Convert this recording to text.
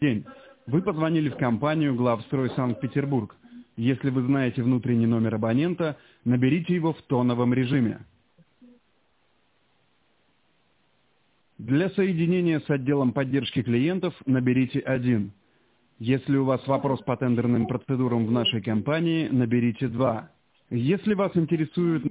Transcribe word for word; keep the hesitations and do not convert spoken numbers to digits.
День. Вы позвонили в компанию «Главстрой Санкт-Петербург». Если вы знаете внутренний номер абонента, наберите его в тоновом режиме. Для соединения с отделом поддержки клиентов наберите один. Если у вас вопрос по тендерным процедурам в нашей компании, наберите два. Если вас интересует...